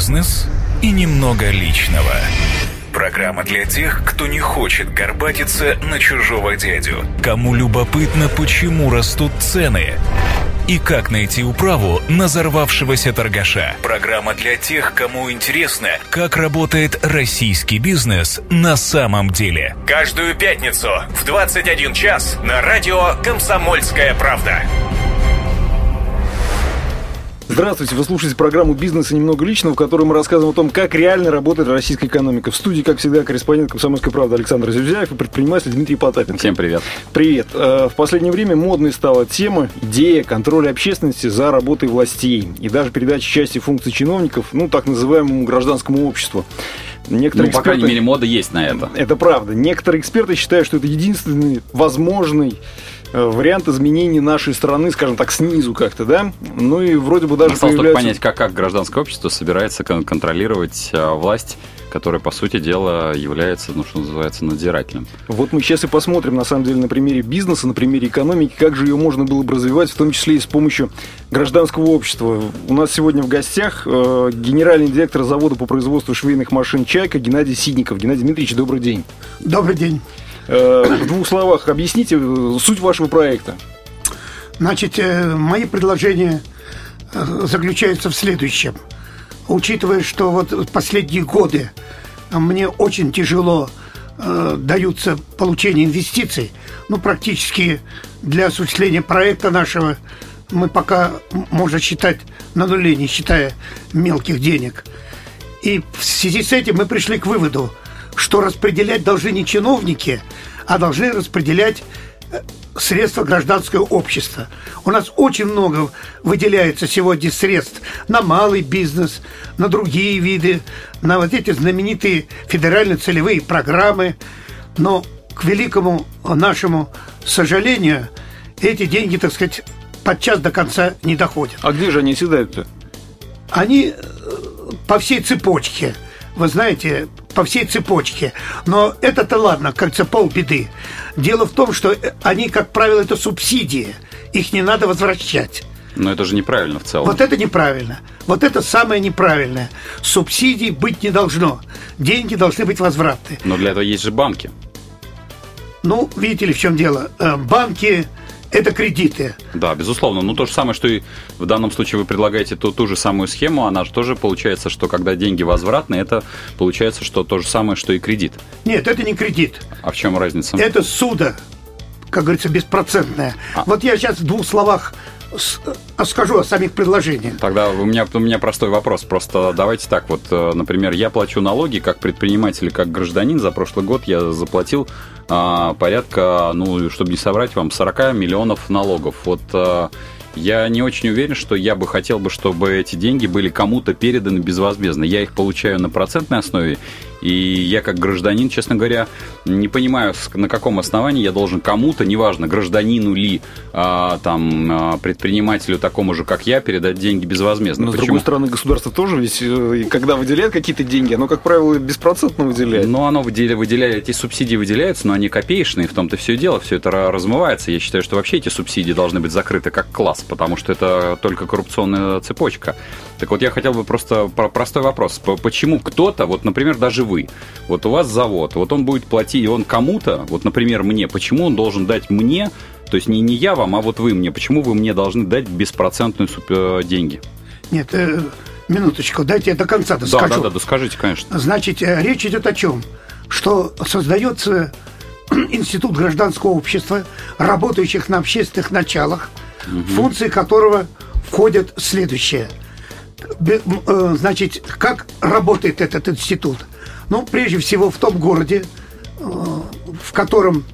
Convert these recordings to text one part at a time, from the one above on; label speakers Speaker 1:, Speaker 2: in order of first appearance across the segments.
Speaker 1: бизнес и немного личного. Программа для тех, кто не хочет горбатиться на чужого дядю, кому любопытно, почему растут цены, и как найти управу на взорвавшегося торгаша. Программа для тех, кому интересно, как работает российский бизнес на самом деле.
Speaker 2: Каждую пятницу в 21 час на радио «Комсомольская правда».
Speaker 3: Здравствуйте, вы слушаете программу «Бизнес и немного личного», в которой мы рассказываем о том, как реально работает российская экономика. В студии, как всегда, корреспондент «Комсомольской правды» Александр Зюзяев и предприниматель Дмитрий Потапенко.
Speaker 4: Всем привет.
Speaker 3: Привет. В последнее время модной стала тема, идея контроля общественности за работой властей и даже передачи части функций чиновников, так называемому гражданскому обществу.
Speaker 4: По крайней мере, мода есть на это.
Speaker 3: Это правда. Некоторые эксперты считают, что это единственный возможный вариант изменения нашей страны, скажем так, снизу как-то, да? И вроде бы даже
Speaker 4: осталось только понять, как гражданское общество собирается контролировать власть, которая, по сути дела, является, что называется, надзирателем.
Speaker 3: Вот мы сейчас и посмотрим, на самом деле, на примере бизнеса, на примере экономики, как же ее можно было бы развивать, в том числе и с помощью гражданского общества. У нас сегодня в гостях генеральный директор завода по производству швейных машин «Чайка» Геннадий Сидников. Геннадий Дмитриевич, добрый день.
Speaker 5: Добрый день.
Speaker 3: В двух словах объясните суть вашего проекта.
Speaker 5: Значит, мои предложения заключаются в следующем. Учитывая, что вот последние годы мне очень тяжело даются получение инвестиций, практически для осуществления проекта нашего мы пока, можно считать, на нуле, не считая мелких денег. И в связи с этим мы пришли к выводу, что распределять должны не чиновники, а должны распределять средства гражданского общества. У нас очень много выделяется сегодня средств на малый бизнес, на другие виды, на вот эти знаменитые федеральные целевые программы. Но, к великому нашему сожалению, эти деньги, так сказать, подчас до конца не доходят.
Speaker 3: А где же они оседают-то?
Speaker 5: Они по всей цепочке. Вы знаете, по всей цепочке. Но это-то ладно, как говорится, полбеды. Дело в том, что они, как правило, это субсидии. Их не надо возвращать.
Speaker 4: Но это же неправильно в целом.
Speaker 5: Вот это неправильно. Вот это самое неправильное. Субсидий быть не должно. Деньги должны быть возвратны.
Speaker 4: Но для этого есть же банки.
Speaker 5: Видите ли, в чем дело? Банки... это кредиты.
Speaker 4: Да, безусловно. То же самое, что и в данном случае вы предлагаете ту же самую схему, она же тоже получается, что когда деньги возвратны, это получается, что то же самое, что и кредит.
Speaker 5: Нет, это не кредит.
Speaker 4: А в чем разница?
Speaker 5: Это ссуда, как говорится, беспроцентная. Вот я сейчас в двух словах скажу о самих предложениях.
Speaker 4: Тогда у меня простой вопрос. Просто давайте так вот, например, я плачу налоги как предприниматель, как гражданин. За прошлый год я заплатил порядка, чтобы не соврать вам, 40 миллионов налогов. Вот я не очень уверен, что я бы хотел, чтобы эти деньги были кому-то переданы безвозмездно. Я их получаю на процентной основе, и я как гражданин, честно говоря, не понимаю, на каком основании я должен кому-то, неважно, гражданину ли, предпринимателю такому же, как я, передать деньги безвозмездно.
Speaker 3: Но, с другой стороны, государство тоже, ведь когда выделяет какие-то деньги, оно, как правило, беспроцентно выделяет.
Speaker 4: Оно выделяет, эти субсидии выделяются, но они копеечные, в том-то все и дело, все это размывается. Я считаю, что вообще эти субсидии должны быть закрыты как класс, потому что это только коррупционная цепочка. Так вот, я хотел бы просто простой вопрос. Почему кто-то, например, даже вы, у вас завод, он будет платить, он кому-то, например, мне, почему он должен дать мне, то есть не я вам, а вы мне, почему вы мне должны дать беспроцентные деньги?
Speaker 5: Нет, минуточку, дайте я до конца доскажу.
Speaker 4: Да, доскажите, конечно.
Speaker 5: Значит, речь идет о чем? Что создается институт гражданского общества, работающих на общественных началах, функции которого входят следующее. Значит, как работает этот институт? Прежде всего, в том городе, в котором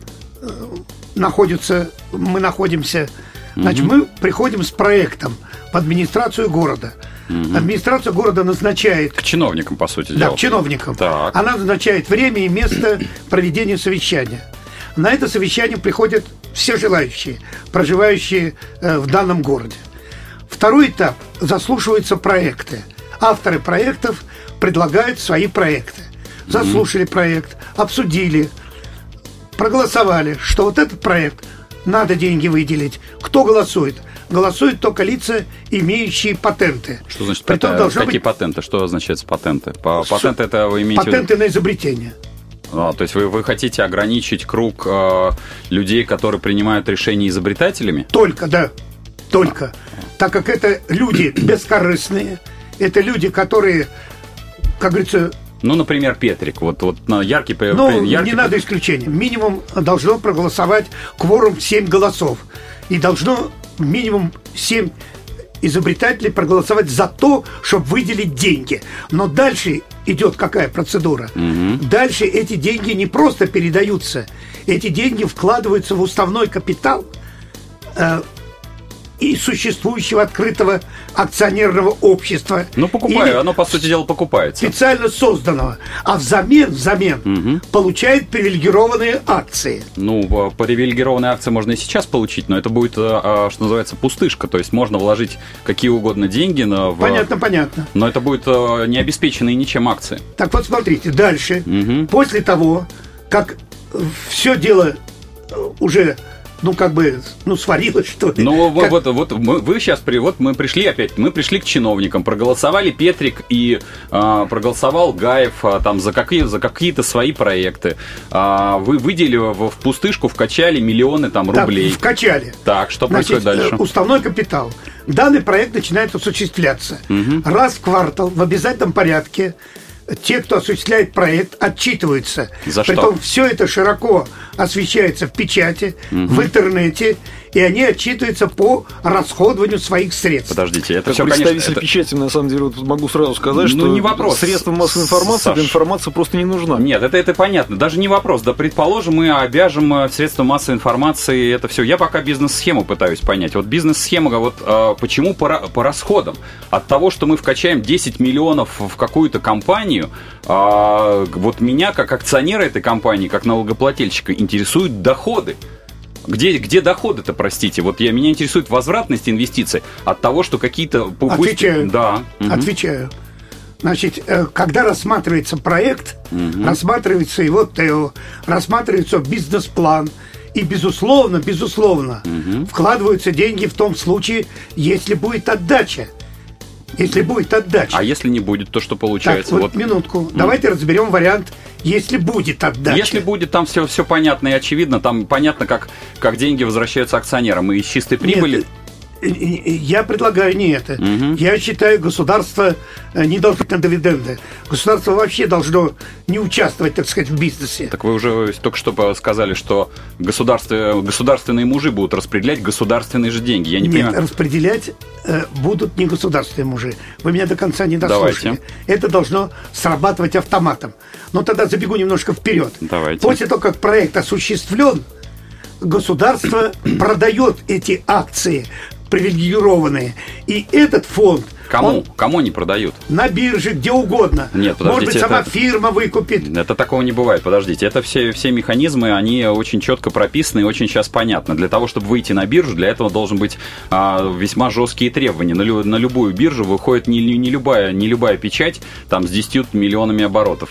Speaker 5: мы находимся, значит, мы приходим с проектом в администрацию города. Администрация города назначает...
Speaker 4: К чиновникам, по сути дела.
Speaker 5: Да, к чиновникам.
Speaker 4: Так.
Speaker 5: Она назначает время и место проведения совещания. На это совещание приходят все желающие, проживающие в данном городе. Второй этап – заслушиваются проекты. Авторы проектов предлагают свои проекты. Заслушали проект, обсудили, проголосовали, что вот этот проект надо деньги выделить. Кто голосует? голосуют только лица, имеющие патенты.
Speaker 4: Что значит
Speaker 5: патенты?
Speaker 4: Какие патенты? Что означает патенты? Патенты это вы имеете
Speaker 5: патенты на изобретение.
Speaker 4: То есть вы хотите ограничить круг людей, которые принимают решения изобретателями?
Speaker 5: Только, да. Только. Так как это люди бескорыстные, это люди, которые, как говорится...
Speaker 4: Ну, например, Петрик. Вот яркий...
Speaker 5: не надо исключения. Минимум должно проголосовать кворум 7 голосов. И должно минимум 7 изобретателей проголосовать за то, чтобы выделить деньги. Но дальше идет какая процедура? Дальше эти деньги не просто передаются. Эти деньги вкладываются в уставной капитал и существующего открытого акционерного общества.
Speaker 4: Оно, по сути дела, покупается.
Speaker 5: Специально созданного. А взамен получает привилегированные акции.
Speaker 4: Привилегированные акции можно и сейчас получить, но это будет, что называется, пустышка. То есть можно вложить какие угодно деньги.
Speaker 5: Понятно.
Speaker 4: Но это будет не обеспеченные ничем акции.
Speaker 5: Так вот, смотрите, дальше. После того, как все дело уже... сварилось, что ли.
Speaker 4: Вы сейчас мы пришли к чиновникам, проголосовали Петрик и проголосовал Гаев за какие-то свои проекты. Вы выделили в пустышку, вкачали миллионы рублей.
Speaker 5: Так, вкачали.
Speaker 4: Так, что происходит дальше?
Speaker 5: Уставной капитал. Данный проект начинает осуществляться. Раз в квартал в обязательном порядке те, кто осуществляет проект, отчитываются.
Speaker 4: За что?
Speaker 5: Притом все это широко освещается в печати, в интернете, и они отчитываются по расходованию своих средств.
Speaker 4: Подождите, это
Speaker 3: как
Speaker 4: все,
Speaker 3: представитель
Speaker 4: конечно...
Speaker 3: печати, на самом деле, могу сразу сказать, что
Speaker 4: не вопрос.
Speaker 3: Средствам массовой информации эта информация просто не нужна.
Speaker 4: Нет, это понятно, даже не вопрос. Да, предположим, мы обяжем средства массовой информации, это все. Я пока бизнес-схему пытаюсь понять. Вот бизнес-схема, почему по расходам? От того, что мы вкачаем 10 миллионов в какую-то компанию, меня, как акционера этой компании, как налогоплательщика, интересуют доходы. Где доходы-то, простите? Меня интересует возвратность инвестиций от того, что какие-то...
Speaker 5: Отвечаю.
Speaker 4: Да.
Speaker 5: Отвечаю. Значит, когда рассматривается проект, рассматривается его ТЭО, рассматривается бизнес-план, и, безусловно, вкладываются деньги в том случае, если будет отдача. А
Speaker 4: если не будет, то что получается?
Speaker 5: Так, минутку. Давайте разберем вариант, если будет отдача.
Speaker 4: Если будет, там все понятно и очевидно. Там понятно, как деньги возвращаются акционерам. И из чистой прибыли...
Speaker 5: Нет, я предлагаю не это. Я считаю, государство не должно быть на дивиденды. Государство вообще должно не участвовать, так сказать, в бизнесе.
Speaker 4: Так вы уже только что сказали, что государственные мужи будут распределять государственные же деньги. Я не понимаю.
Speaker 5: Распределять будут не государственные мужи. Вы меня до конца не дослушали.
Speaker 4: Давайте.
Speaker 5: Это должно срабатывать автоматом. Но тогда забегу немножко вперед.
Speaker 4: Давайте.
Speaker 5: После того, как проект осуществлен, государство продает эти акции привилегированные. И этот фонд...
Speaker 4: Кому не продают?
Speaker 5: На бирже, где угодно.
Speaker 4: Нет, подождите.
Speaker 5: Может быть, сама фирма выкупит.
Speaker 4: Это такого не бывает. Подождите. Это все механизмы, они очень четко прописаны и очень сейчас понятно. Для того, чтобы выйти на биржу, для этого должен быть весьма жесткие требования. На любую биржу выходит не любая печать с 10 миллионами оборотов.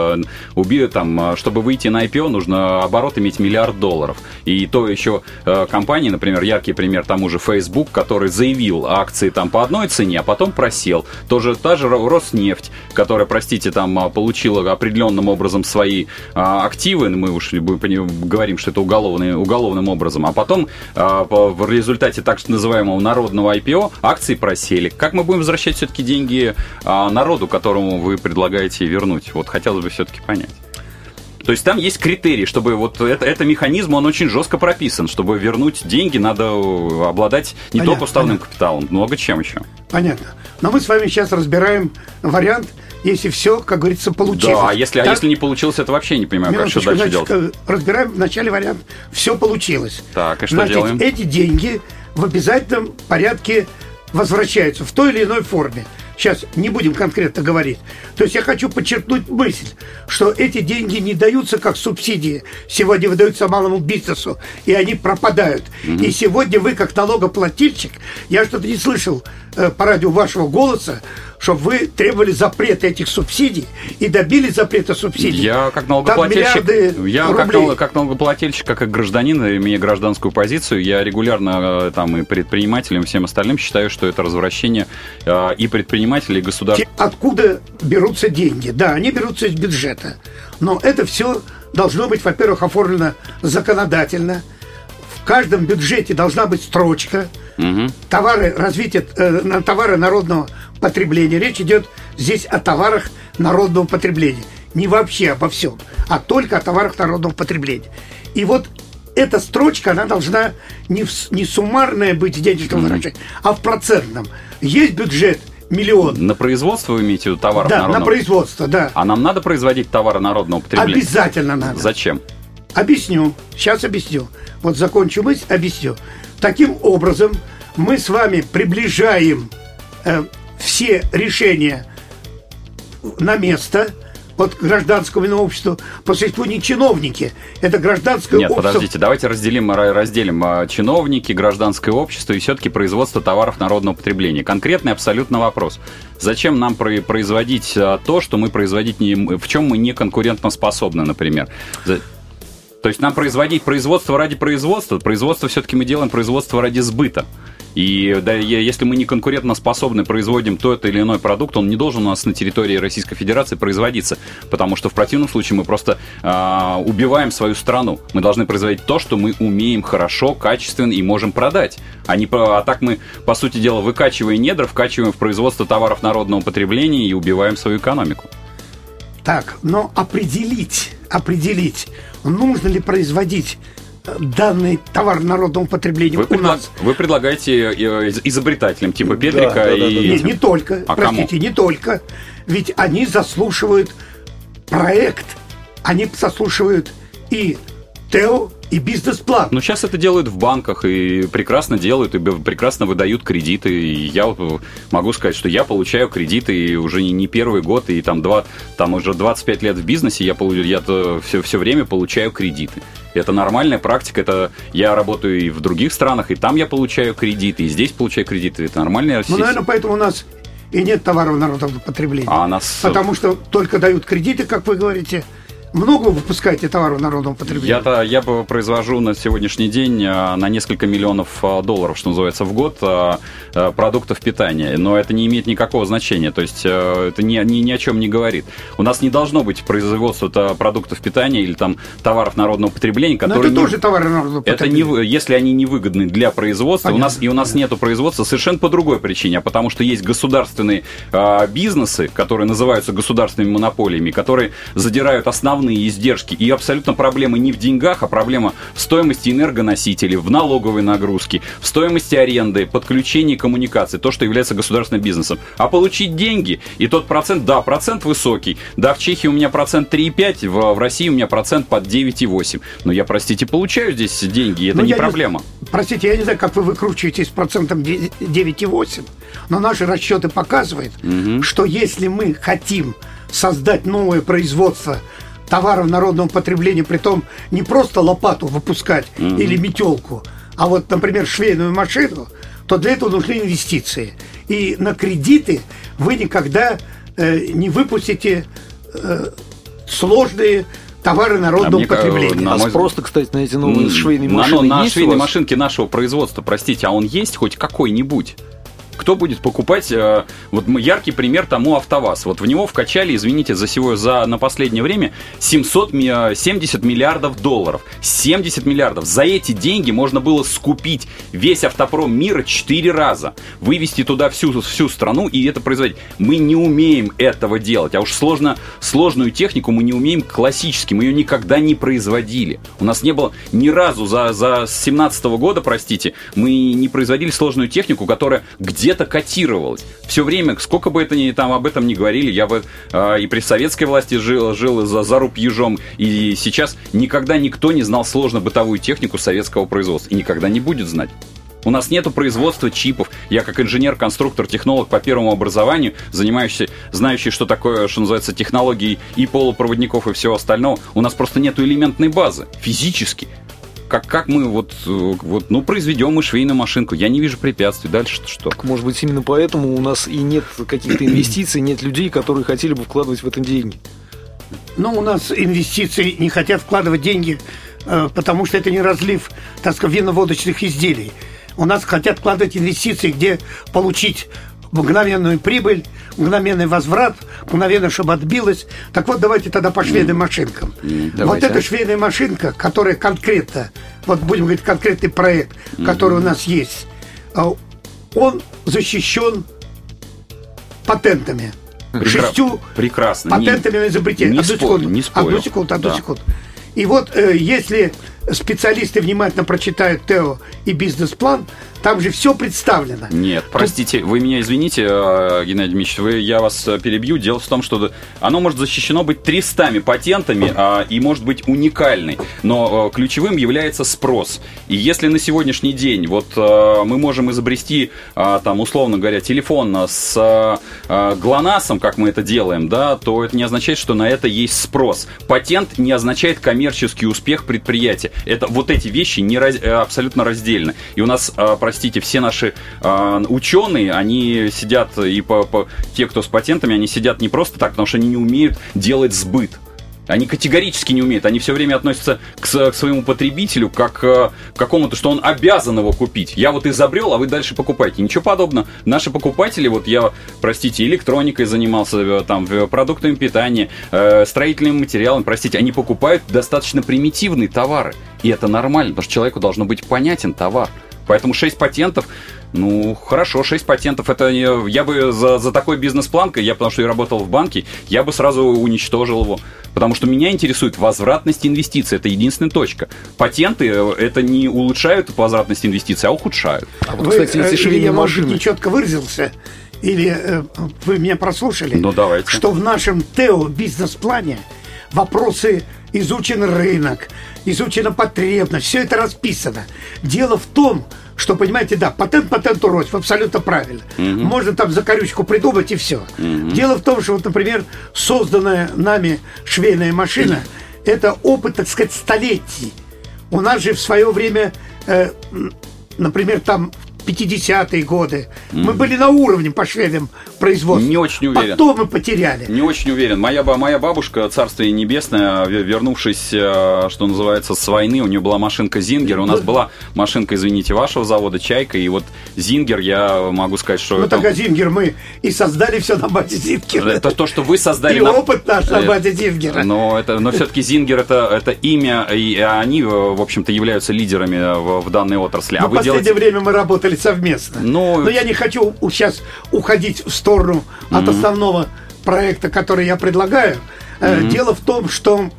Speaker 4: Чтобы выйти на IPO, нужно оборот иметь $1 миллиард. И то еще компании, например, яркий пример тому же Facebook, который заявил акции по одной цене, а потом просел. Та же Роснефть, которая, получила определенным образом свои активы, мы уж говорим, что это уголовным образом, а потом в результате так называемого народного IPO акции просели. Как мы будем возвращать все-таки деньги народу, которому вы предлагаете вернуть? Хотелось бы все-таки понять. То есть там есть критерии, чтобы это механизм, он очень жестко прописан. Чтобы вернуть деньги, надо обладать не только уставным капиталом, много чем еще.
Speaker 5: Понятно. Но мы с вами сейчас разбираем вариант, если все, как говорится, получилось.
Speaker 4: Да, если не получилось, это вообще не понимаю, что дальше делать.
Speaker 5: Разбираем вначале вариант, все получилось.
Speaker 4: Так, и что делаем?
Speaker 5: Эти деньги в обязательном порядке возвращаются в той или иной форме. Сейчас не будем конкретно говорить. То есть я хочу подчеркнуть мысль, что эти деньги не даются как субсидии. Сегодня выдаются малому бизнесу, и они пропадают. И сегодня вы, как налогоплательщик, я что-то не слышал по радио вашего голоса, чтобы вы требовали запрета этих субсидий и добились запрета субсидий.
Speaker 4: Я как налогоплательщик, как и гражданин, имея гражданскую позицию, я регулярно там и предпринимателям, и всем остальным считаю, что это развращение и предпринимателей, и государства.
Speaker 5: Откуда берутся деньги? Да, они берутся из бюджета. Но это все должно быть, во-первых, оформлено законодательно. В каждом бюджете должна быть строчка. Товары, развитие, товары народного потребления. Речь идет здесь о товарах народного потребления. Не вообще обо всем, а только о товарах народного потребления. И вот эта строчка, она должна не суммарная быть в денежном выражении, а в процентном. Есть бюджет миллион.
Speaker 4: На производство вы имеете в виду товаров народного?
Speaker 5: Да, на производство, да.
Speaker 4: А нам надо производить товары народного потребления?
Speaker 5: Обязательно надо.
Speaker 4: Зачем?
Speaker 5: Объясню. Сейчас объясню. Вот закончу мысль, объясню. Таким образом, мы с вами приближаем все решения на место от гражданского общества. По существу не чиновники, это гражданское общество.
Speaker 4: Нет, подождите, давайте разделим чиновники, гражданское общество и все-таки производство товаров народного потребления. Конкретный абсолютно вопрос. Зачем нам производить то, что мы производить в чем мы не конкурентоспособны, например? То есть нам производить производство ради производства, производство все-таки мы делаем производство ради сбыта. И да, если мы не конкурентоспособны, производим тот или иной продукт, он не должен у нас на территории Российской Федерации производиться, потому что в противном случае мы просто убиваем свою страну. Мы должны производить то, что мы умеем хорошо, качественно и можем продать. А так мы, по сути дела, выкачивая недра, вкачиваем в производство товаров народного потребления и убиваем свою экономику.
Speaker 5: Так, но определить, нужно ли производить данный товар народного потребления нас.
Speaker 4: Вы предлагаете изобретателям типа Петрика
Speaker 5: да. Не только, не только. Ведь они заслушивают проект, они заслушивают и ТЭО, и бизнес-план.
Speaker 4: Ну, сейчас это делают в банках, и прекрасно делают, и прекрасно выдают кредиты. И я могу сказать, что я получаю кредиты и уже не первый год, и там уже 25 лет в бизнесе, я все время получаю кредиты. Это нормальная практика, это я работаю и в других странах, и там я получаю кредиты, и здесь получаю кредиты. Это нормальная
Speaker 5: система. Ну, наверное, поэтому у нас и нет товаров народного потребления. Потому что только дают кредиты, как вы говорите. Много вы выпускаете товаров народного потребления?
Speaker 4: Я произвожу на сегодняшний день на несколько миллионов долларов, что называется, в год продуктов питания. Но это не имеет никакого значения. То есть это ни о чем не говорит. У нас не должно быть производства продуктов питания или там товаров народного потребления, которые...
Speaker 5: Но это тоже товары народного потребления.
Speaker 4: Если они не выгодны для производства, у нас нету производства совершенно по другой причине. А потому что есть государственные бизнесы, которые называются государственными монополиями, которые задирают основные издержки. И абсолютно проблема не в деньгах, а проблема в стоимости энергоносителей, в налоговой нагрузке, в стоимости аренды, подключении коммуникаций, то, что является государственным бизнесом. А получить деньги, и тот процент, да, процент высокий, да, в Чехии у меня процент 3,5, в России у меня процент под 9,8. Но я, простите, получаю здесь деньги, и это не проблема.
Speaker 5: Простите, я не знаю, как вы выкручиваетесь с процентом 9,8, но наши расчеты показывают, что если мы хотим создать новое производство товаров народного потребления, притом не просто лопату выпускать или метелку, а вот, например, швейную машину, то для этого нужны инвестиции. И на кредиты вы никогда не выпустите сложные товары народного потребления.
Speaker 3: Спрос-то, кстати, на эти новые швейные машины
Speaker 4: на швейные машинки нашего производства, простите, а он есть хоть какой-нибудь? Кто будет покупать? Вот яркий пример тому АвтоВАЗ. Вот в него вкачали, извините, на последнее время 70 миллиардов долларов. 70 миллиардов. За эти деньги можно было скупить весь автопром мира 4 раза. Вывести туда всю страну и это производить. Мы не умеем этого делать. А уж сложную технику мы не умеем классически. Мы ее никогда не производили. У нас не было ни разу за 2017 года, простите, мы не производили сложную технику, которая где-то котировалось. Все время, сколько бы это ни там об этом ни говорили, я бы и при советской власти жил за рубежом, и сейчас никогда никто не знал сложно-бытовую технику советского производства. И никогда не будет знать. У нас нету производства чипов. Я как инженер, конструктор, технолог по первому образованию, знающий, что такое, что называется, технологии и полупроводников и всего остального, у нас просто нету элементной базы физически. как мы произведем мы швейную машинку, я не вижу препятствий. Дальше что?
Speaker 3: Так, может быть, именно поэтому у нас и нет каких-то инвестиций, нет людей, которые хотели бы вкладывать в это деньги.
Speaker 5: Но у нас инвестиции не хотят вкладывать деньги, потому что это не разлив, так сказать, винно-водочных изделий. У нас хотят вкладывать инвестиции, где получить мгновенную прибыль, мгновенный возврат, мгновенно, чтобы отбилось. Так вот, давайте тогда по швейным машинкам.
Speaker 4: Давайте.
Speaker 5: Вот эта швейная машинка, которая конкретно, вот будем говорить, конкретный проект, который у нас есть, он защищен патентами. 6
Speaker 4: Прекрасно.
Speaker 5: патентами на изобретение.
Speaker 4: Не спорю.
Speaker 5: Одну секунду. И вот если специалисты внимательно прочитают ТЭО и бизнес-план, там же все представлено.
Speaker 4: Нет, простите, вы меня извините, Геннадий Дмитриевич, я вас перебью. Дело в том, что оно может защищено быть 300 патентами и может быть уникальной. Но ключевым является спрос. И если на сегодняшний день мы можем изобрести, условно говоря, телефон с ГЛОНАССом, как мы это делаем, да, то это не означает, что на это есть спрос. Патент не означает коммерческий успех предприятия. Это эти вещи абсолютно раздельны. И у нас, простите, все наши ученые, они сидят, и те, кто с патентами, они сидят не просто так, потому что они не умеют делать сбыт. Они категорически не умеют. Они все время относятся к своему потребителю как к какому-то, что он обязан его купить. Я изобрел, а вы дальше покупаете. Ничего подобного. Наши покупатели, я, простите, электроникой занимался, продуктами питания, строительными материалами, простите, они покупают достаточно примитивные товары. И это нормально, потому что человеку должно быть понятен товар. Поэтому 6 патентов, хорошо, 6 патентов, это я бы за такой бизнес-план, потому что я работал в банке, я бы сразу уничтожил его. Потому что меня интересует возвратность инвестиций, это единственная точка. Патенты, это не улучшают возвратность инвестиций, а ухудшают.
Speaker 5: Кстати, если швейные машины... Я, нечетко выразился, или вы меня прослушали?
Speaker 4: Давайте.
Speaker 5: Что в нашем ТЭО бизнес-плане вопросы изучен рынок, изучена потребность, все это расписано. Дело в том, что, понимаете, патенту родь, абсолютно правильно. Можно закорючку придумать и все. Дело в том, что, например, созданная нами швейная машина, это опыт, так сказать, столетий. У нас же в свое время, например, в 50-е годы мы были на уровне по швейным производствам.
Speaker 4: Не очень уверен.
Speaker 5: Потом мы потеряли.
Speaker 4: Не очень уверен. Моя бабушка, царствие небесное, вернувшись, что называется, с войны, у нее была машинка Зингер. У нас была машинка, извините, вашего завода Чайка. И Зингер, я могу сказать, что...
Speaker 5: тогда Зингер мы и создали все на базе Зингера.
Speaker 4: Это то, что вы создали...
Speaker 5: И опыт наш на базе Зингера.
Speaker 4: Но все-таки Зингер это имя, и они, в общем-то, являются лидерами в данной отрасли.
Speaker 5: В последнее время мы работали совместно.
Speaker 4: Но
Speaker 5: я не хочу сейчас уходить в сторону от основного проекта, который я предлагаю. Дело в том, что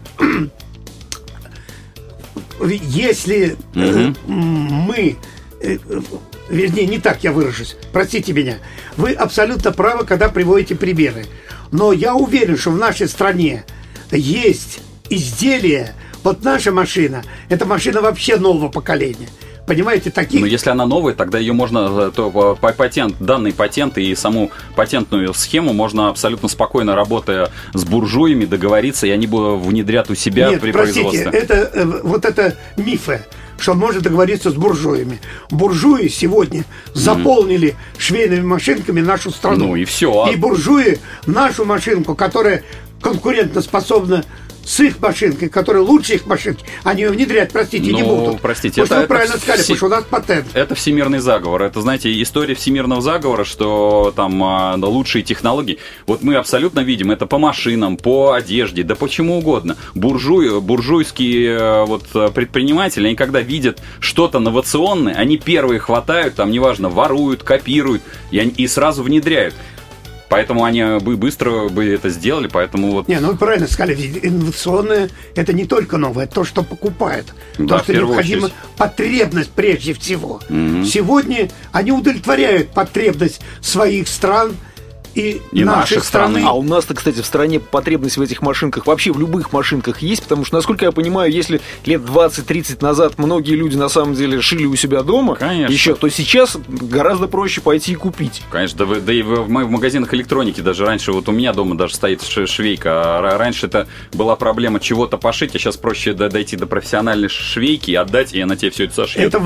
Speaker 5: если мы... Вернее, не так я выражусь. Простите меня. Вы абсолютно правы, когда приводите примеры. Но я уверен, что в нашей стране есть изделия. Наша машина, это машина вообще нового поколения. Понимаете, таких...
Speaker 4: Но если она новая, тогда ее можно, данный патент и саму патентную схему можно абсолютно спокойно, работая с буржуями, договориться, и они внедрят у себя при производстве.
Speaker 5: Это мифы, что он может договориться с буржуями. Буржуи сегодня заполнили швейными машинками нашу страну.
Speaker 4: И все.
Speaker 5: И буржуи нашу машинку, которая конкурентоспособна с их машинкой, которая лучше их машинки, они ее внедрять, не будут.
Speaker 4: Простите,
Speaker 5: вы правильно сказали, потому что у нас патент.
Speaker 4: Это всемирный заговор. Это, знаете, история всемирного заговора, что лучшие технологии. Мы абсолютно видим это по машинам, по одежде, да почему угодно. Буржуйские предприниматели, они когда видят что-то новационное, они первые хватают, неважно, воруют, копируют и сразу внедряют. Поэтому они быстро бы это сделали, поэтому
Speaker 5: вы правильно сказали, инновационное – это не только новое, это то, что покупают. То, что необходима потребность прежде всего. Сегодня они удовлетворяют потребность своих стран и
Speaker 4: нашей страны.
Speaker 3: А у нас-то, кстати, в стране потребность в этих машинках, вообще в любых машинках есть, потому что, насколько я понимаю, если лет 20-30 назад многие люди на самом деле шили у себя дома, еще, то сейчас гораздо проще пойти и купить.
Speaker 4: Конечно, да и в магазинах электроники даже раньше, вот у меня дома даже стоит швейка, а раньше это была проблема чего-то пошить, а сейчас проще дойти до профессиональной швейки, отдать, и она тебе все это сошьет.
Speaker 5: Это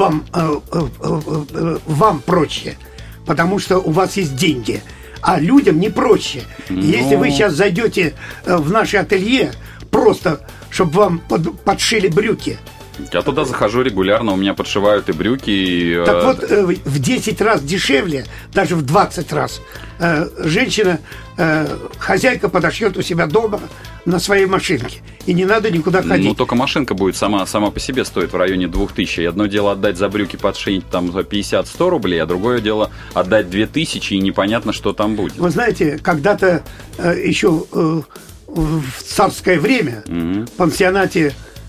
Speaker 5: вам проще, потому что у вас есть деньги. А людям не проще. Если вы сейчас зайдете в наше ателье, просто, чтобы вам подшили брюки.
Speaker 4: Я туда захожу регулярно, у меня подшивают и брюки, и...
Speaker 5: Так вот, в 10 раз дешевле, даже в 20 раз, женщина, хозяйка подошьет у себя дома на своей машинке. И не надо никуда ходить.
Speaker 4: Ну, только машинка будет сама по себе стоит в районе 2000. И одно дело отдать за брюки подшить там 50-100 рублей, а другое дело отдать 2000, и непонятно, что там будет.
Speaker 5: Вы знаете, когда-то еще в царское время в пансионате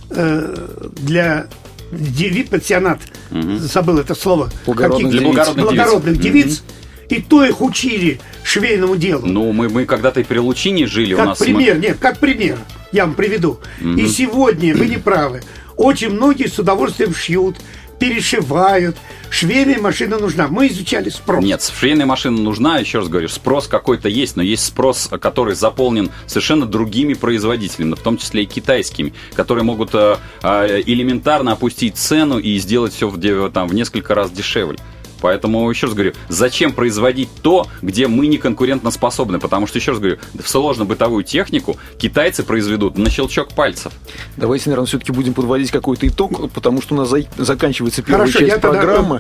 Speaker 5: для пансионат, забыл это слово, благородных девиц, и то их учили швейному делу.
Speaker 4: Ну, мы когда-то и при Лучине жили.
Speaker 5: Как пример, я вам приведу. И сегодня, вы не правы, очень многие с удовольствием шьют, перешивают. Швейная машина нужна. Мы изучали спрос.
Speaker 4: Нет, швейная машина нужна, еще раз говорю, спрос какой-то есть, но есть спрос, который заполнен совершенно другими производителями, в том числе и китайскими, которые могут элементарно опустить цену и сделать все в несколько раз дешевле. Поэтому, еще раз говорю, зачем производить то, где мы не конкурентоспособны? Потому что, еще раз говорю, в сложно-бытовую технику китайцы произведут на щелчок пальцев.
Speaker 3: Давайте, наверное, все-таки будем подводить какой-то итог, потому что у нас заканчивается первая часть программы.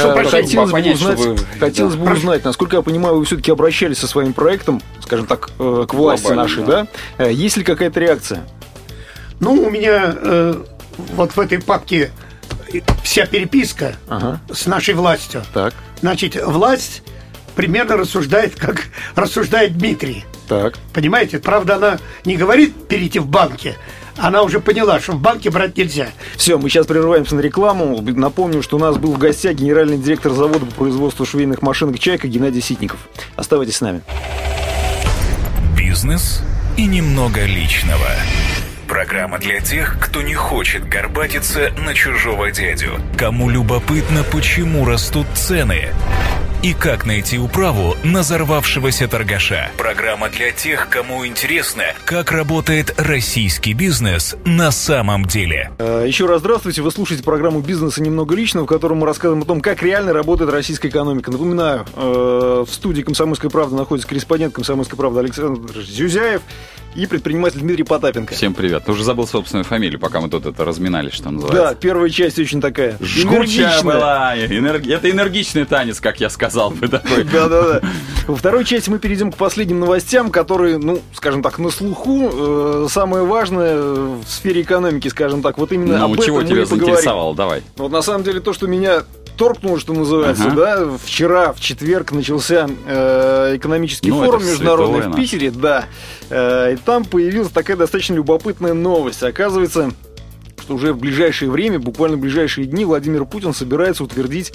Speaker 3: Хотелось бы узнать, насколько я понимаю, вы все-таки обращались со своим проектом, скажем так, к власти нашей, да? Есть ли какая-то реакция?
Speaker 5: Ну, у меня вот в этой папке вся переписка с нашей властью.
Speaker 3: Так.
Speaker 5: Значит, власть примерно рассуждает, как рассуждает Дмитрий.
Speaker 3: Так.
Speaker 5: Понимаете? Правда, она не говорит перейти в банки. Она уже поняла, что в банке брать нельзя.
Speaker 3: Все, мы сейчас прерываемся на рекламу. Напомню, что у нас был в гостях генеральный директор завода по производству швейных машинок «Чайка» Геннадий Ситников. Оставайтесь с нами.
Speaker 1: Бизнес и немного личного. Программа для тех, кто не хочет горбатиться на чужого дядю, кому любопытно, почему растут цены, и как найти управу на взорвавшегося торгаша. Программа для тех, кому интересно, как работает российский бизнес на самом деле.
Speaker 3: Еще раз здравствуйте. Вы слушаете программу «Бизнес и немного личного», в которой мы рассказываем о том, как реально работает российская экономика. Напоминаю, в студии «Комсомольской правды» находится корреспондент «Комсомольской правды» Александр Зюзяев и предприниматель Дмитрий Потапенко.
Speaker 4: Всем привет. Ты уже забыл собственную фамилию, пока мы тут это разминали, что называется.
Speaker 3: Да, первая часть очень такая
Speaker 4: жгучая была. Это энергичный танец, как я сказал бы такой.
Speaker 3: Да. Во второй части мы перейдем к последним новостям, которые, скажем так, на слуху. Самое важное в сфере экономики, скажем так, вот именно об этом
Speaker 4: чего
Speaker 3: мы
Speaker 4: тебя
Speaker 3: и поговорим.
Speaker 4: заинтересовало? Давай.
Speaker 3: Вот на самом деле то, что меня торкнуло, что называется, да, вчера, в четверг, начался экономический форум международный в Питере, да, и там появилась такая достаточно любопытная новость. Оказывается, что уже в ближайшее время, буквально в ближайшие дни, Владимир Путин собирается утвердить,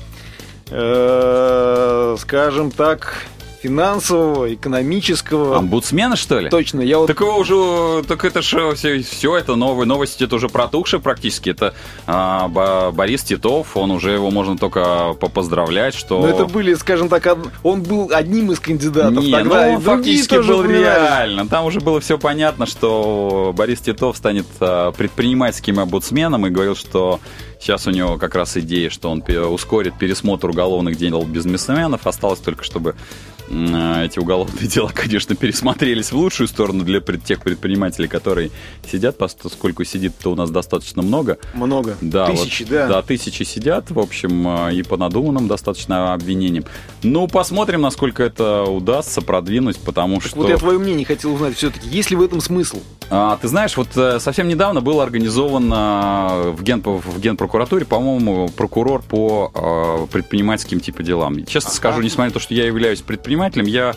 Speaker 3: скажем так, финансового, экономического...
Speaker 4: Омбудсмена, что ли?
Speaker 3: Точно.
Speaker 4: Так его уже... Так это же все это новые новости, это уже протухшие практически. Это Борис Титов, его можно только поздравлять, что...
Speaker 3: Но это были, скажем так, он был одним из кандидатов.
Speaker 4: Он фактически был реально. Там уже было все понятно, что Борис Титов станет предпринимательским омбудсменом, и говорил, что сейчас у него как раз идея, что он ускорит пересмотр уголовных дел бизнесменов. Осталось только, чтобы эти уголовные дела, конечно, пересмотрелись в лучшую сторону для тех предпринимателей, которые сидят, поскольку сидит-то у нас достаточно много.
Speaker 3: Много.
Speaker 4: Да,
Speaker 3: тысячи, да.
Speaker 4: Да, тысячи сидят, в общем, и по надуманным достаточно обвинениям. Посмотрим, насколько это удастся продвинуть, потому что...
Speaker 3: Вот я твое мнение хотел узнать все-таки. Есть ли в этом смысл?
Speaker 4: Ты знаешь, совсем недавно был организован в Генпрокуратуре, по-моему, прокурор по предпринимательским типа делам. Честно скажу, несмотря на то, что я являюсь предпринимателем, я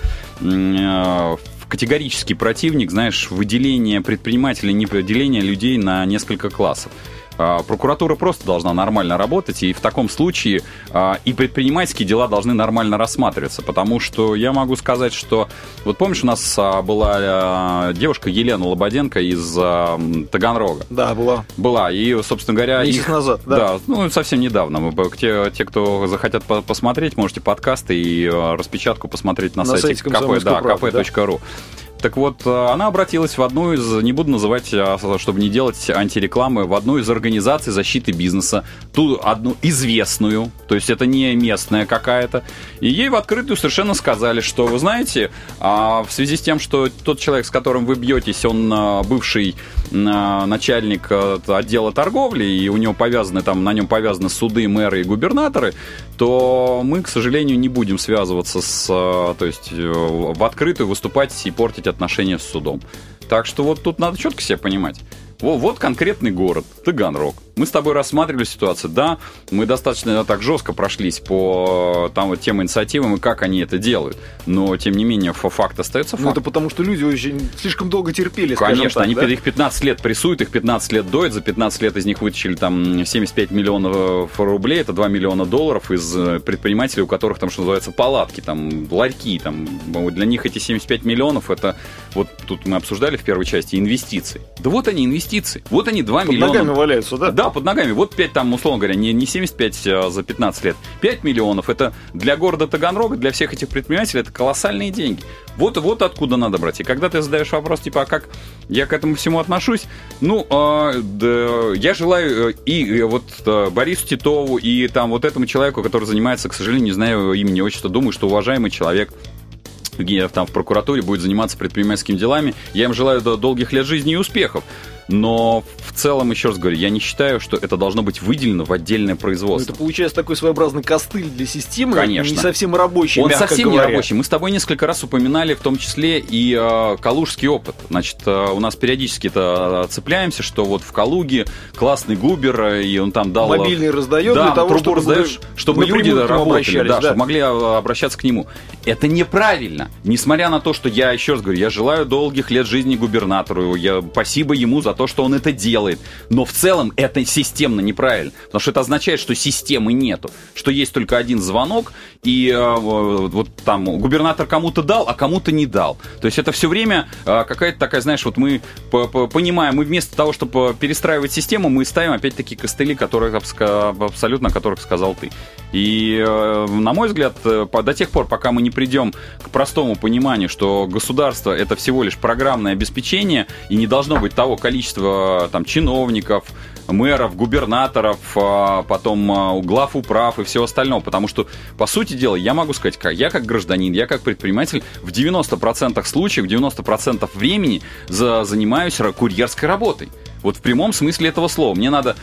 Speaker 4: категорический противник, выделения предпринимателей, не деления людей на несколько классов. Прокуратура просто должна нормально работать, и в таком случае и предпринимательские дела должны нормально рассматриваться, потому что я могу сказать, что... Вот помнишь, у нас была девушка Елена Лободенко из Таганрога?
Speaker 3: Да, была.
Speaker 4: Была, и, собственно говоря...
Speaker 3: Месяц назад, да.
Speaker 4: Да, ну, совсем недавно. Те, кто захотят посмотреть, можете подкасты и распечатку посмотреть на сайте kp.ru. Так вот, она обратилась в одну из, не буду называть, чтобы не делать антирекламы, в одну из организаций защиты бизнеса, ту одну известную, то есть это не местная какая-то, и ей в открытую совершенно сказали, что, вы знаете, в связи с тем, что тот человек, с которым вы бьетесь, он бывший начальник отдела торговли, и у него повязаны, там, на нем повязаны суды, мэры и губернаторы, то мы, к сожалению, не будем связываться то есть в открытую выступать и портить отношения с судом. Так что вот тут надо четко себя понимать. Вот конкретный город, Таганрог. Мы с тобой рассматривали ситуацию. Да, мы достаточно так жестко прошлись по тем инициативам и как они это делают. Но, тем не менее, факт остается фактом.
Speaker 3: Ну, это потому, что люди очень слишком долго терпели,
Speaker 4: конечно,
Speaker 3: так,
Speaker 4: они
Speaker 3: да?
Speaker 4: их 15 лет прессуют, их 15 лет доят. За 15 лет из них вытащили там 75 миллионов рублей. Это 2 миллиона долларов из предпринимателей, у которых там, что называется, палатки, там, ларьки. Там. Для них эти 75 миллионов, это, вот тут мы обсуждали в первой части, инвестиции. Да вот они, инвестиции. Вот они, 2 миллиона.
Speaker 3: Под ногами валяются, да?
Speaker 4: Да, под ногами. Вот 5, там, условно говоря, не 75 за 15 лет. 5 миллионов. Это для города Таганрога, для всех этих предпринимателей, это колоссальные деньги. Вот откуда надо брать. И когда ты задаешь вопрос, типа, а как я к этому всему отношусь? Ну, я желаю и вот Борису Титову, и там вот этому человеку, который занимается, к сожалению, не знаю имени, отчества, думаю, что уважаемый человек, там в прокуратуре будет заниматься предпринимательскими делами. Я им желаю долгих лет жизни и успехов. Но в целом, еще раз говорю, я не считаю, что это должно быть выделено в отдельное производство.
Speaker 3: Это получается такой своеобразный костыль для системы.
Speaker 4: Конечно.
Speaker 3: Не совсем рабочий,
Speaker 4: Он
Speaker 3: мягко
Speaker 4: совсем
Speaker 3: говоря.
Speaker 4: не рабочий. Мы с тобой несколько раз упоминали в том числе и калужский опыт. Значит, у нас периодически это цепляемся, что вот в Калуге классный губер, и он там дал...
Speaker 3: Мобильный раздает,
Speaker 4: да,
Speaker 3: для того,
Speaker 4: трубу раздаешь, чтобы люди работали, да, чтобы могли обращаться к нему. Это неправильно. Несмотря на то, что я, еще раз говорю, я желаю долгих лет жизни губернатору, спасибо ему за то, что он это делает. Но в целом это системно неправильно. Потому что это означает, что системы нету. Что есть только один звонок, и вот там губернатор кому-то дал, а кому-то не дал. То есть это все время какая-то такая, знаешь, вот мы понимаем, мы вместо того, чтобы перестраивать систему, мы ставим опять-таки костыли, абсолютно о которых сказал ты. И, на мой взгляд, до тех пор, пока мы не придем к простому пониманию, что государство — это всего лишь программное обеспечение, и не должно быть того количества там, чиновников, мэров, губернаторов, потом глав управ и всего остального. Потому что, по сути дела, я могу сказать, я как гражданин, я как предприниматель в 90% случаев, в 90% времени занимаюсь курьерской работой. Вот в прямом смысле этого слова. Мне надо,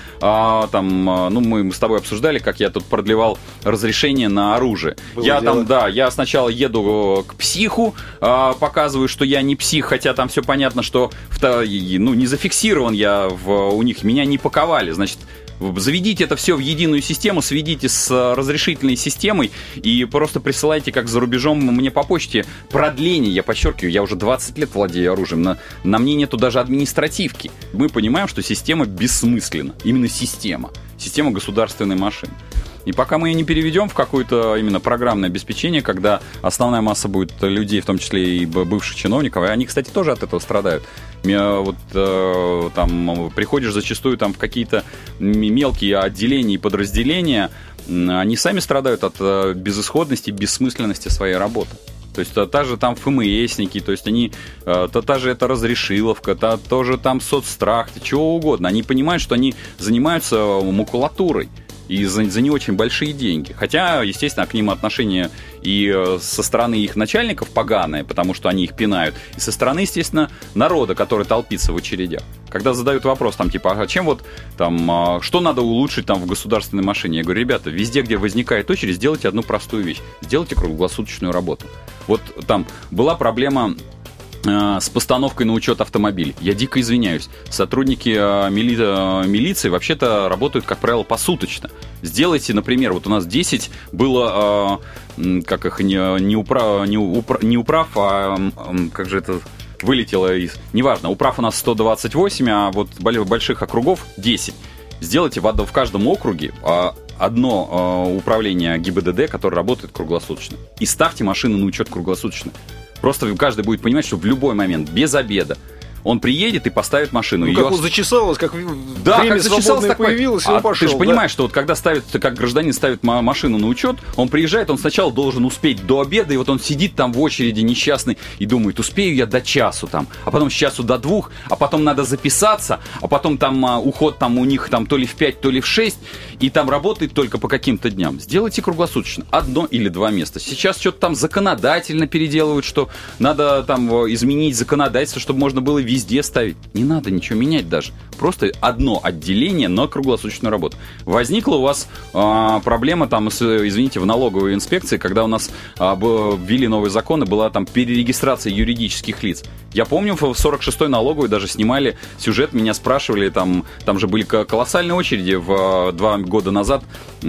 Speaker 4: мы с тобой обсуждали, как я тут продлевал разрешение на оружие. Я сначала еду к психу, показываю, что я не псих, хотя там все понятно, что не зафиксирован я у них, меня не паковали. Значит, заведите это все в единую систему, сведите с разрешительной системой и просто присылайте, как за рубежом, мне по почте продление. Я подчеркиваю, я уже 20 лет владею оружием. На мне нету даже административки. Мы понимаем, что система бессмысленна. Именно система. Система государственной машины. И пока мы ее не переведем в какое-то именно программное обеспечение, когда основная масса будет людей, в том числе и бывших чиновников, и они, кстати, тоже от этого страдают. Там приходишь зачастую там, в какие-то мелкие отделения и подразделения, они сами страдают от безысходности, бессмысленности своей работы. То есть та же там ФМСники, то есть они, та же это разрешиловка, тоже там соцстрах, чего угодно. Они понимают, что они занимаются макулатурой. И за не очень большие деньги. Хотя, естественно, к ним отношение и со стороны их начальников поганое, потому что они их пинают, и со стороны, естественно, народа, который толпится в очередях. Когда задают вопрос, там, типа, а чем вот, там, что надо улучшить там в государственной машине? Я говорю, ребята, везде, где возникает очередь, сделайте одну простую вещь. Сделайте круглосуточную работу. Вот там была проблема с постановкой на учет автомобилей. Я дико извиняюсь. Сотрудники милиции вообще-то работают, как правило, посуточно. Сделайте, например, вот у нас 10 было, как их, не управ, а как же это вылетело из... Неважно, управ у нас 128, а вот больших округов 10. сделайте в каждом округе одно управление ГИБДД, которое работает круглосуточно. И ставьте машины на учет круглосуточно. Просто каждый будет понимать, что в любой момент, без обеда, он приедет и поставит машину.
Speaker 3: Ну, как вот зачесалось, как
Speaker 4: да,
Speaker 3: время
Speaker 4: как
Speaker 3: свободное появилось, и он пошел.
Speaker 4: Ты же понимаешь, что вот когда как гражданин ставит машину на учет, он приезжает, он сначала должен успеть до обеда, и вот он сидит там в очереди несчастный и думает, успею я до часу там, а потом с часу до 2, а потом надо записаться, а потом там уход там у них там то ли в 5, то ли в 6, и там работает только по каким-то дням. Сделайте круглосуточно. 1 или 2 места. Сейчас что-то там законодательно переделывают, что надо там изменить законодательство, чтобы можно было везде ставить. Не надо ничего менять даже. Просто одно отделение на круглосуточную работу. Возникла у вас проблема там, извините, в налоговой инспекции, когда у нас ввели новые законы, была там перерегистрация юридических лиц. Я помню, в 46-й налоговой даже снимали сюжет, меня спрашивали, там же были колоссальные очереди 2 года назад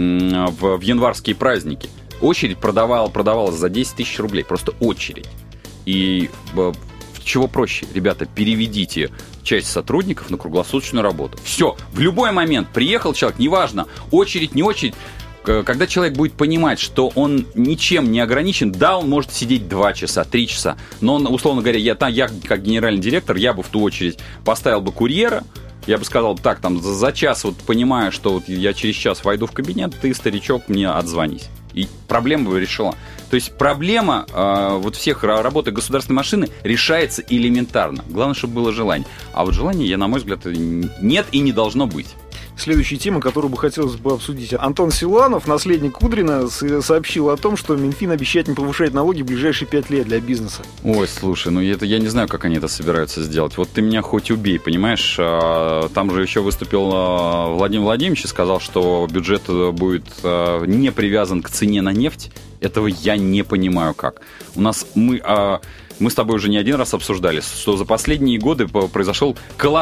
Speaker 4: в январские праздники. Очередь продавалась за 10 тысяч рублей. Просто очередь. И чего проще? Ребята, переведите часть сотрудников на круглосуточную работу. Все, в любой момент приехал человек, неважно, очередь, не очередь, когда человек будет понимать, что он ничем не ограничен, да, он может сидеть 2 часа, 3 часа, но, условно говоря, я как генеральный директор, я бы в ту очередь поставил бы курьера, я бы сказал, так, там, за час, вот понимая, что вот я через час войду в кабинет, ты, старичок, мне отзвонись. И проблема бы решила. То есть проблема вот всех работы государственной машины решается элементарно. Главное, чтобы было желание. А вот желания, на мой взгляд, нет и не должно быть.
Speaker 3: Следующая тема, которую бы хотелось бы обсудить. Антон Силанов, наследник Кудрина, сообщил о том, что Минфин обещает не повышать налоги в ближайшие 5 лет для бизнеса.
Speaker 4: Ой, слушай, я не знаю, как они это собираются сделать. Вот ты меня хоть убей, понимаешь? Там же еще выступил Владимир Владимирович и сказал, что бюджет будет не привязан к цене на нефть. Этого я не понимаю как. У нас мы с тобой уже не один раз обсуждали, что за последние годы произошел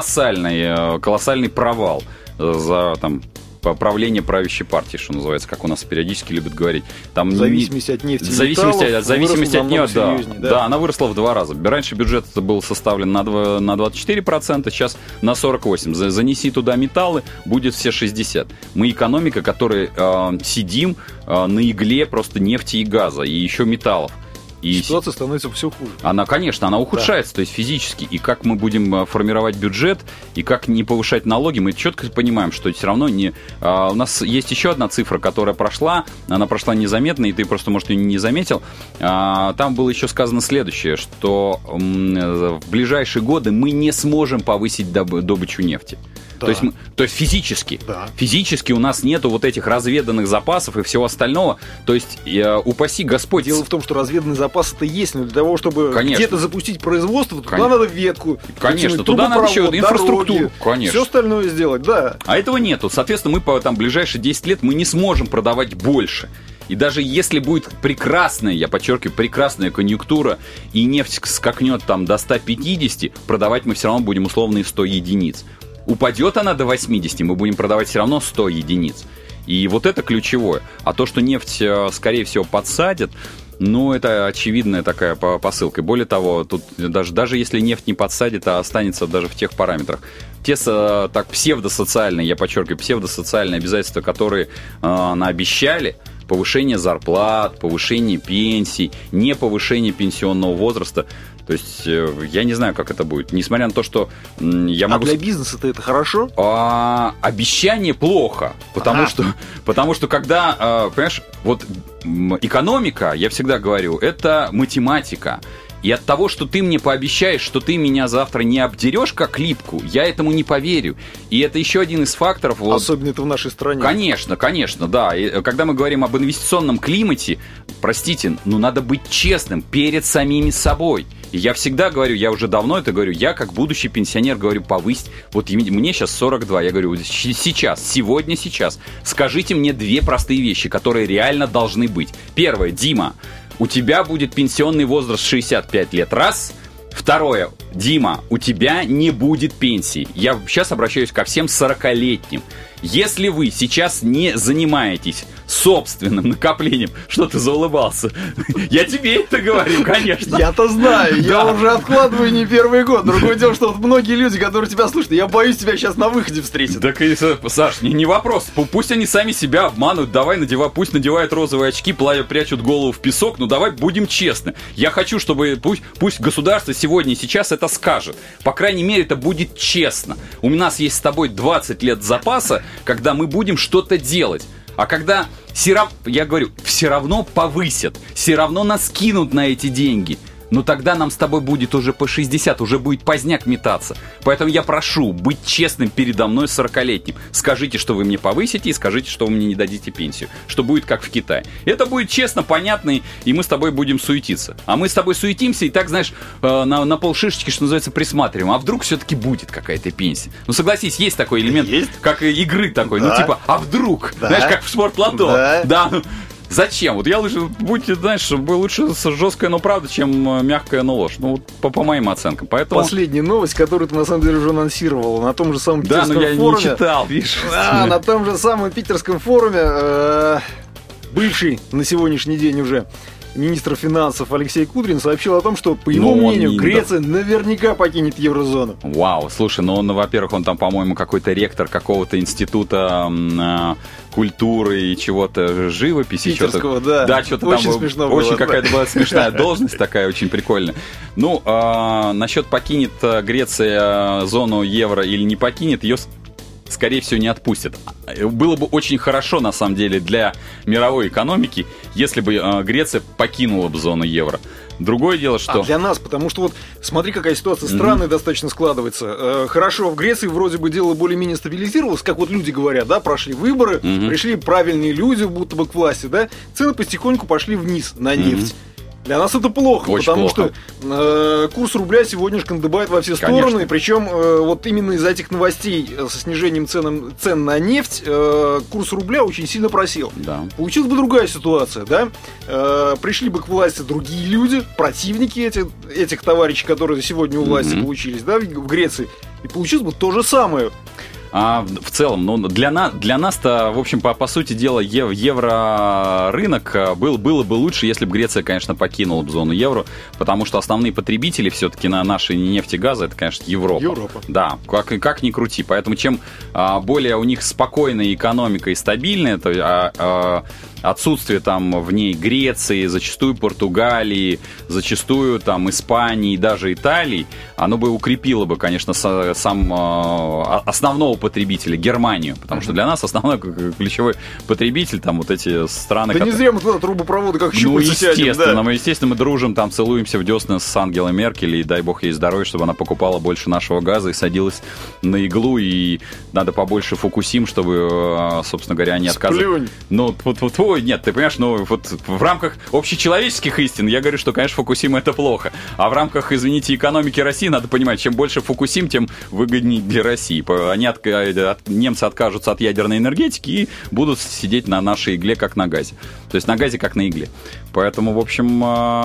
Speaker 4: колоссальный провал за там правление правящей партии, что называется, как у нас периодически любят говорить. Там
Speaker 3: зависимость от нефти,
Speaker 4: зависимость от нее,
Speaker 3: да,
Speaker 4: она выросла в 2 раза. Раньше бюджет был составлен на 24%, сейчас на 48%. Занеси туда металлы, будет все 60%. Мы экономика, которая сидим на игле просто нефти и газа, и еще металлов. И
Speaker 3: ситуация становится все хуже.
Speaker 4: Она ухудшается, то есть физически. И как мы будем формировать бюджет, и как не повышать налоги, мы четко понимаем, что все равно не... У нас есть еще одна цифра, которая прошла, она прошла незаметно, и ты просто, может, ее не заметил. Там было еще сказано следующее, что в ближайшие годы мы не сможем повысить добычу нефти. Да. То есть физически. Да. Физически у нас нету вот этих разведанных запасов и всего остального. То есть, упаси Господь.
Speaker 3: Дело в том, что разведанные запасы-то есть, но для того, чтобы где-то запустить производство, туда надо ветку.
Speaker 4: Конечно, туда надо еще инфраструктуру. Конечно.
Speaker 3: Все остальное сделать, да.
Speaker 4: А этого нету. Соответственно, мы по ближайшие 10 лет мы не сможем продавать больше. И даже если будет прекрасная, я подчеркиваю, прекрасная конъюнктура, и нефть скакнет там до 150, продавать мы все равно будем условные 100 единиц. Упадет она до 80, мы будем продавать все равно 100 единиц. И вот это ключевое. А то, что нефть, скорее всего, подсадят, это очевидная такая посылка. Более того, тут даже если нефть не подсадит, а останется даже в тех параметрах. Те так псевдосоциальные, я подчеркиваю, псевдосоциальные обязательства, которые наобещали, повышение зарплат, повышение пенсий, не повышение пенсионного возраста. То есть я не знаю, как это будет. Несмотря на то, что я могу...
Speaker 3: А для бизнеса-то это хорошо?
Speaker 4: Обещание плохо. Потому что когда, понимаешь, вот экономика, я всегда говорю, это математика. И от того, что ты мне пообещаешь, что ты меня завтра не обдерешь как липку, я этому не поверю. И это еще один из факторов.
Speaker 3: Особенно это в нашей стране.
Speaker 4: Конечно, да. И когда мы говорим об инвестиционном климате, простите, надо быть честным перед самими собой. И я всегда говорю, я уже давно это говорю, я как будущий пенсионер говорю, повысить. Вот мне сейчас 42, я говорю, сейчас, скажите мне 2 простые вещи, которые реально должны быть. Первое, Дима, у тебя будет пенсионный возраст 65 лет. Раз. Второе. Дима, у тебя не будет пенсии. Я сейчас обращаюсь ко всем 40-летним. Если вы сейчас не занимаетесь собственным накоплением. Что ты заулыбался? Я тебе это говорю, конечно.
Speaker 3: Я-то знаю, я уже откладываю не первый год. Другое дело, что вот многие люди, которые тебя слушают, я боюсь тебя сейчас на выходе встретить.
Speaker 4: Так, Саш, не вопрос. Пусть они сами себя обманывают. Давай пусть надевают розовые очки, прячут голову в песок. Но давай будем честны. Я хочу, чтобы пусть государство сегодня и сейчас это скажет. По крайней мере, это будет честно. У нас есть с тобой 20 лет запаса, когда мы будем что-то делать. А когда, я говорю, все равно повысят, все равно нас кинут на эти деньги, но тогда нам с тобой будет уже по 60, уже будет поздняк метаться. Поэтому я прошу быть честным передо мной 40-летним. Скажите, что вы мне повысите, и скажите, что вы мне не дадите пенсию. Что будет как в Китае. Это будет честно, понятно, и мы с тобой будем суетиться. А мы с тобой суетимся и так, знаешь, на полшишечки, что называется, присматриваем. А вдруг все-таки будет какая-то пенсия? Ну, согласись, есть такой элемент, как игры такой. Да. Ну, типа, а вдруг? Да. Знаешь, как в спортлото. Да. Зачем? Вот я лучше, знаешь, лучше жесткая, но правда, чем мягкая, но ложь. Ну, вот по моим оценкам. Поэтому...
Speaker 3: Последняя новость, которую ты на самом деле уже анонсировал на том же самом питерском форуме.
Speaker 4: Да, но я не читал, видишь.
Speaker 3: На том же самом питерском форуме бывший на сегодняшний день уже министр финансов Алексей Кудрин сообщил о том, что, по его мнению, Греция наверняка покинет еврозону.
Speaker 4: Вау, слушай, во-первых, он там, по-моему, какой-то ректор какого-то института культуры и чего-то, живописи.
Speaker 3: Питерского, да.
Speaker 4: Да, что-то
Speaker 3: очень
Speaker 4: там
Speaker 3: смешно
Speaker 4: очень
Speaker 3: было,
Speaker 4: какая-то была смешная должность такая, очень прикольная. Ну, насчет покинет Греция зону евро или не покинет, ее скорее всего, не отпустят. Было бы очень хорошо, на самом деле, для мировой экономики, если бы Греция покинула бы зону евро. Другое дело, что...
Speaker 3: для нас, потому что вот смотри, какая ситуация странная достаточно складывается. Хорошо, в Греции вроде бы дело более-менее стабилизировалось, как вот люди говорят, да, прошли выборы, пришли правильные люди, будто бы к власти, да, цены потихоньку пошли вниз на нефть. Для нас это плохо,
Speaker 4: очень
Speaker 3: потому
Speaker 4: плохо.
Speaker 3: Что курс рубля сегодня шкандыбает во все стороны, причем вот именно из-за этих новостей со снижением цен на нефть курс рубля очень сильно просел.
Speaker 4: Да.
Speaker 3: Получилась бы другая ситуация, да? Пришли бы к власти другие люди, противники этих товарищей, которые сегодня у власти получились, да, в Греции, и получилось бы то же самое.
Speaker 4: В целом, для нас-то, в общем, по сути дела, еврорынок было бы лучше, если бы Греция, конечно, покинула бы зону евро, потому что основные потребители все-таки на нашей нефти и газа, это, конечно, Европа. Да, как ни крути. Поэтому чем более у них спокойная экономика и стабильная, то отсутствие там в ней Греции, зачастую Португалии, зачастую там Испании, даже Италии, оно бы укрепило бы, конечно, основного потребителя, Германию, потому что для нас основной ключевой потребитель, там вот эти страны...
Speaker 3: Да не зря мы туда трубопроводы как щупальца сядем, да.
Speaker 4: Естественно, мы дружим, там целуемся в десны с Ангелой Меркель, и дай бог ей здоровья, чтобы она покупала больше нашего газа и садилась на иглу, и надо побольше Фукусим, чтобы, собственно говоря, они отказывались. Ну, нет, ты понимаешь, вот в рамках общечеловеческих истин я говорю, что, конечно, Фукусима это плохо, а в рамках, извините, экономики России надо понимать, чем больше Фукусим, тем выгоднее для России. Немцы откажутся от ядерной энергетики и будут сидеть на нашей игле, как на газе. То есть на газе, как на игле. Поэтому, в общем,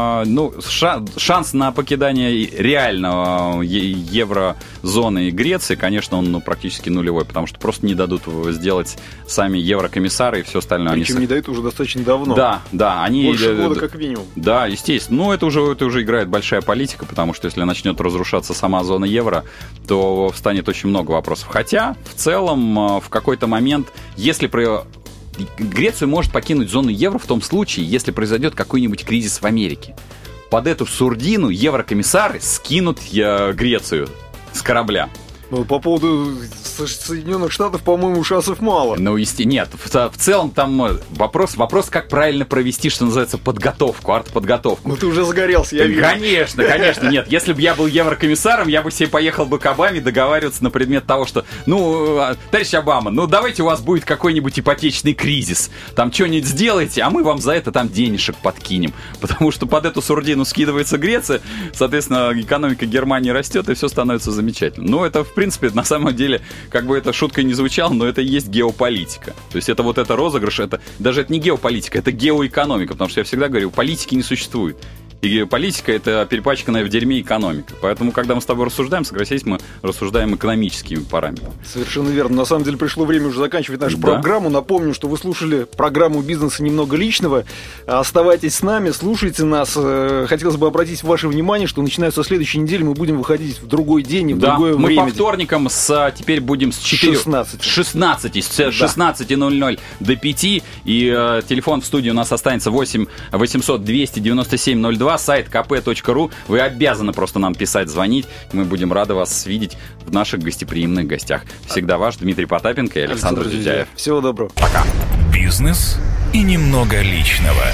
Speaker 4: шанс на покидание реального еврозоны и Греции, конечно, он практически нулевой, потому что просто не дадут сделать сами еврокомиссары и все остальное.
Speaker 3: Причем не дают уже достаточно давно.
Speaker 4: Да. Они,
Speaker 3: больше года как минимум.
Speaker 4: Да, естественно. Это уже играет большая политика, потому что если начнет разрушаться сама зона евро, то встанет очень много вопросов. Хотя, в целом, в какой-то момент, если Грецию может покинуть зону евро в том случае, если произойдет какой-нибудь кризис в Америке. Под эту сурдину еврокомиссары скинут Грецию с корабля.
Speaker 3: По поводу Соединенных Штатов, по-моему, шансов мало.
Speaker 4: Нет, в целом там вопрос, как правильно провести, что называется, артподготовку.
Speaker 3: Ты уже загорелся, я вижу.
Speaker 4: Конечно, нет. Если бы я был еврокомиссаром, я бы себе поехал бы к Обаме договариваться на предмет того, что, товарищ Обама, давайте у вас будет какой-нибудь ипотечный кризис, там что-нибудь сделайте, а мы вам за это там денежек подкинем. Потому что под эту сурдину скидывается Греция, соответственно, экономика Германии растет, и все становится замечательно. Это, в принципе, на самом деле, как бы это шуткой не звучало, но это и есть геополитика. То есть это розыгрыш, это не геополитика, это геоэкономика, потому что я всегда говорю, политики не существует. И политика — это перепачканная в дерьме экономика. Поэтому, когда мы с тобой рассуждаем, согласись, мы рассуждаем экономическими параметрами.
Speaker 3: Совершенно верно. На самом деле пришло время уже заканчивать нашу программу. Напомню, что вы слушали программу «Бизнес и немного личного». Оставайтесь с нами, слушайте нас. Хотелось бы обратить ваше внимание, что начиная со следующей недели мы будем выходить в другой день и в другое время.
Speaker 4: Мы по вторникам теперь будем с 16:00 до 5. И телефон в студии у нас останется 8 800 297 02, сайт kp.ru. Вы обязаны просто нам писать, звонить. Мы будем рады вас видеть в наших гостеприимных гостях. Всегда ваш Дмитрий Потапенко и Александр Дюдяев.
Speaker 3: Всего доброго.
Speaker 4: Пока.
Speaker 1: Бизнес и немного личного.